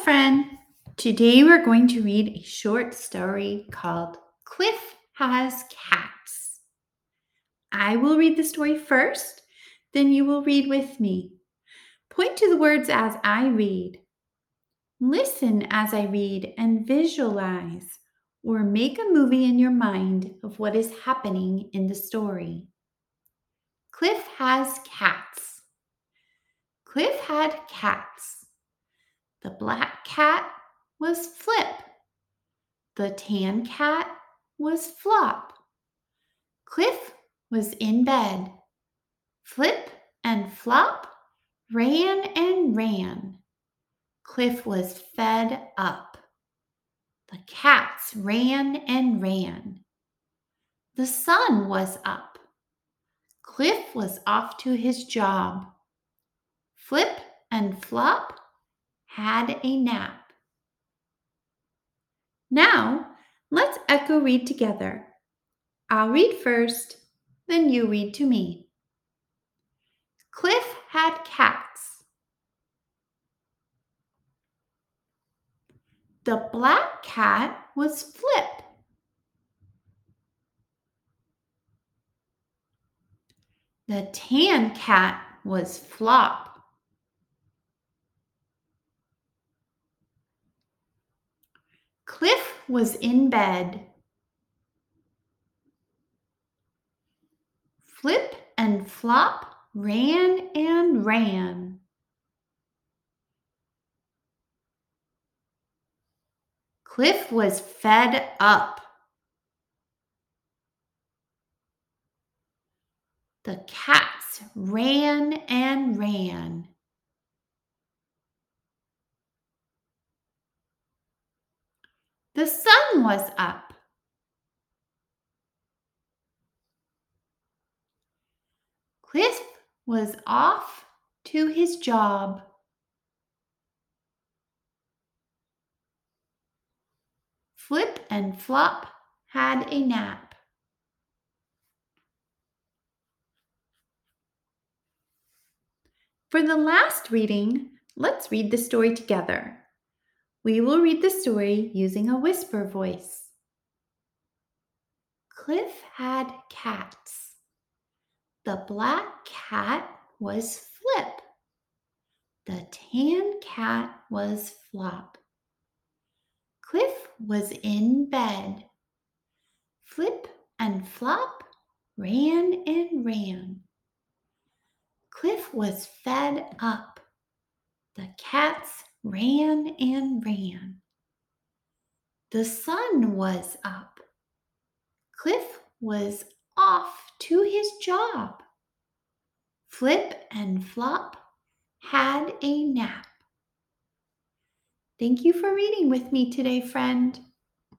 friend. Today we're going to read a short story called Cliff Has Cats. I will read the story first, then you will read with me. Point to the words as I read. Listen as I read and visualize or make a movie in your mind of what is happening in the story. Cliff has cats. Cliff had cats. The black cat was Flip. The tan cat was Flop. Cliff was in bed. Flip and Flop ran and ran. Cliff was fed up. The cats ran and ran. The sun was up. Cliff was off to his job. Flip and Flop had a nap. Now, let's echo read together. I'll read first, then you read to me. Cliff had cats. The black cat was Flip. The tan cat was Flop. Cliff was in bed. Flip and Flop ran and ran. Cliff was fed up. The cats ran and ran. The sun was up. Cliff was off to his job. Flip and Flop had a nap. For the last reading, let's read the story together. We will read the story using a whisper voice. Cliff had cats. The black cat was Flip. The tan cat was Flop. Cliff was in bed. Flip and Flop ran and ran. Cliff was fed up. The cats ran and ran. The sun was up. Cliff was off to his job. Flip and Flop had a nap. Thank you for reading with me today, friend.